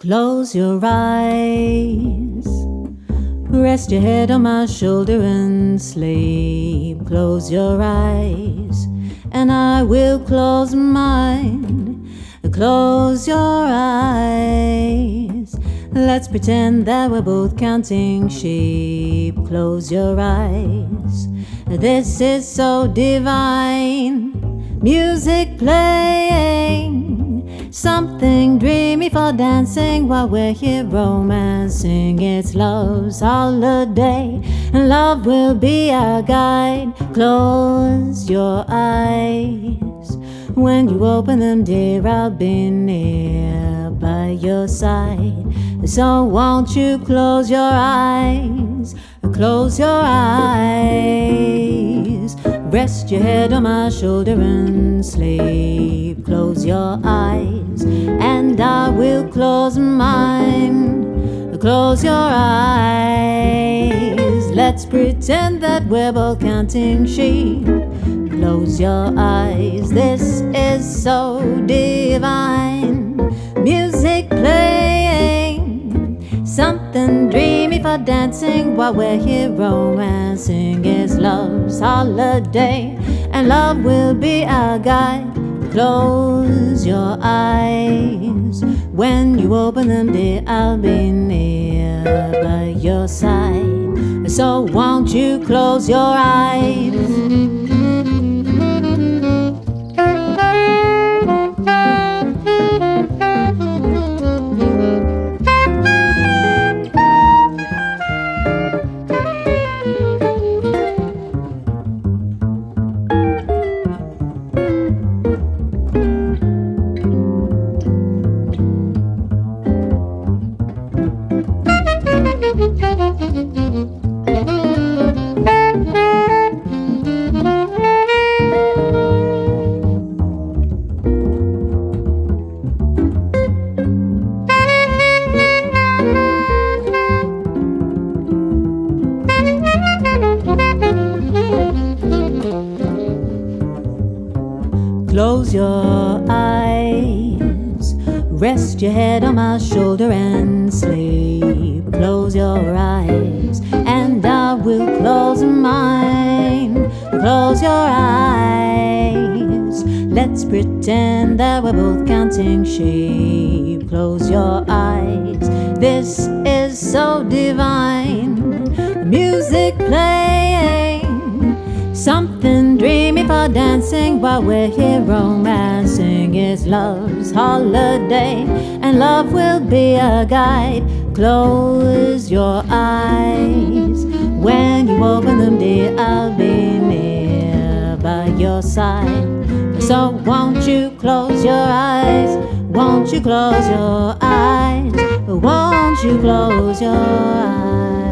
Close your eyes, rest your head on my shoulder and sleep. Close your eyes, and I will close mine. Close your eyes, let's pretend that we're both counting sheep. Close your eyes, this is so divine. Music playing, something dreamy for dancing while we're here romancing. It's love's holiday, and love will be our guide. Close your eyes, when you open them, dear, I'll be near by your side. So won't you close your eyes, close your eyes. Rest your head on my shoulder and sleep. Close your eyes, and I will close mine. Close your eyes, let's pretend that we're both counting sheep. Close your eyes, this is so divine. Music playing, something dreamy for dancing while we're here romancing. It's love's holiday, and love will be our guide. Close your eyes, when you open them, dear, I'll be near by your side. So won't you close your eyes? Close your eyes, rest your head on my shoulder and sleep. Close your eyes, and I will close mine. Close your eyes, let's pretend that we're both counting sheep. Close your eyes, this is so divine. Music playing, something dreamy for dancing while we're here romancing. It's love's holiday, and love will be a guide. Close your eyes, when you open them, dear, I'll be near by your side. So won't you close your eyes, won't you close your eyes, won't you close your eyes?